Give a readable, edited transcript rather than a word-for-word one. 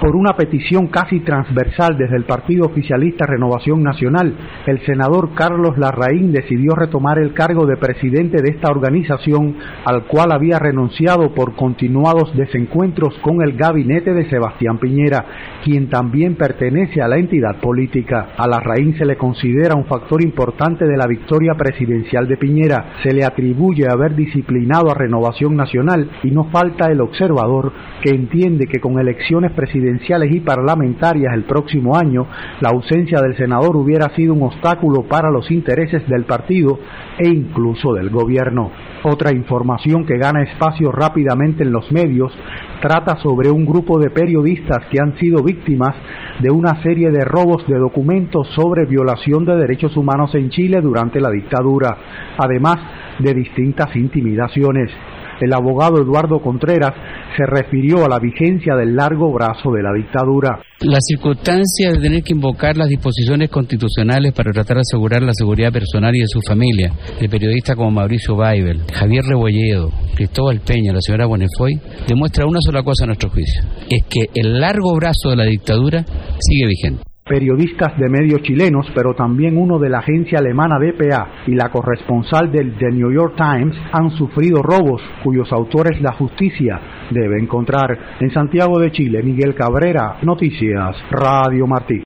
Por una petición casi transversal desde el partido oficialista Renovación Nacional, el senador Carlos Larraín decidió retomar el cargo de presidente de esta organización, al cual había renunciado por continuados desencuentros con el gabinete de Sebastián Piñera, quien también pertenece a la entidad política. A Larraín se le considera un factor importante de la victoria presidencial de Piñera. Se le atribuye haber disciplinado a Renovación Nacional y no falta el observador que entiende que con elecciones presidenciales y parlamentarias el próximo año, la ausencia del senador hubiera sido un obstáculo para los intereses del partido e incluso del gobierno. Otra información que gana espacio rápidamente en los medios trata sobre un grupo de periodistas que han sido víctimas de una serie de robos de documentos sobre violación de derechos humanos en Chile durante la dictadura, además de distintas intimidaciones. El abogado Eduardo Contreras se refirió a la vigencia del largo brazo de la dictadura. La circunstancia de tener que invocar las disposiciones constitucionales para tratar de asegurar la seguridad personal y de su familia, de periodistas como Mauricio Baibel, Javier Rebolledo, Cristóbal Peña, la señora Bonefoy, demuestra una sola cosa a nuestro juicio: es que el largo brazo de la dictadura sigue vigente. Periodistas de medios chilenos, pero también uno de la agencia alemana dpa y la corresponsal del The New York Times han sufrido robos cuyos autores la justicia debe encontrar. En Santiago de Chile, Miguel Cabrera, Noticias Radio Martí.